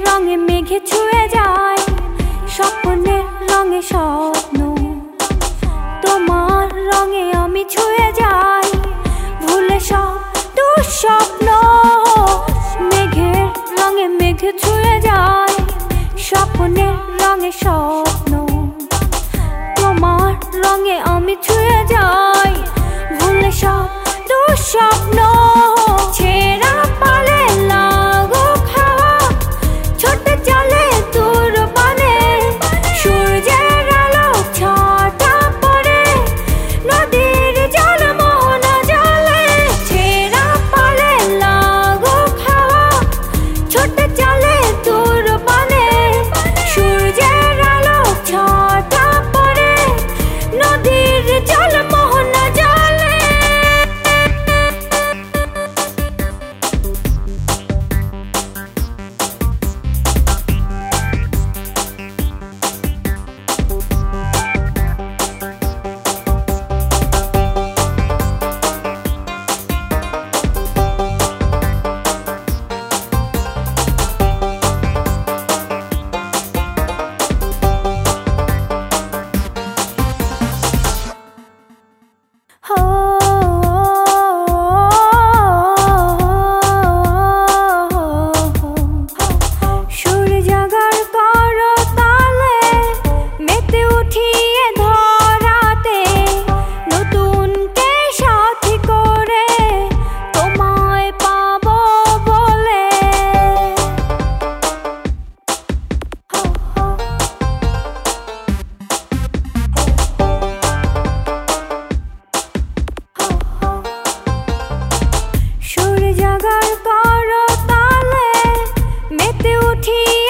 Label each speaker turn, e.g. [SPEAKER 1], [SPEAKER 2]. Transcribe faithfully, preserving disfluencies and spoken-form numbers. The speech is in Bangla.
[SPEAKER 1] রঙে মেঘে ছুঁয়ে যায় স্বপ্নের রঙে স্বপ্ন তোমার রঙে আমি ছুঁয়ে যাই ভুলে সব দুঃস্বপ্ন মেঘের রঙে মেঘে ছুঁয়ে যায় স্বপ্নের রঙে স্বপ্ন তোমার রঙে আমি ছুঁয়ে যাই ভুলে সব দুঃস্বপ্ন ছেঁড়া পালে লাগো খাওয়া ছোট চলে দূর পানে সূর্যের আলো ছটা পড়ে নদীর জল মোহনা জলে ছেঁড়া পালে লাগো খাওয়া ছোট চলে দূর পানে সূর্যের আলো ছটা পড়ে নদীর জল মোহনা জলে জাগার করতালে মেতে উঠি